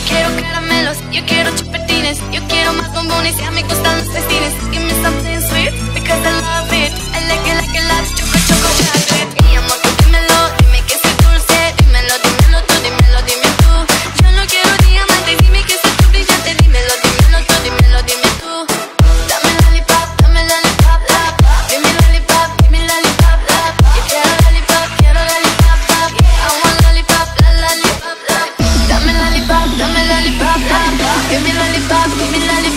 quiero caramelos, yo quiero chupetines, yo quiero más bombones y a mí gustan los festines. Give me something sweet, because I love it. I like it, choco, choco, chocolate. Mi amor, tú dímelo, dime que soy dulce. Dímelo, dímelo tú, dime tú. Yo no quiero diamantes, dime que soy tu brillante. Dímelo, dímelo tú, dime tú. Dame lollipop, la, la. Give me lollipop, la. Yo quiero lollipop, la. I want lollipop, la. Dame lollipop, la. Give me lollipop, la.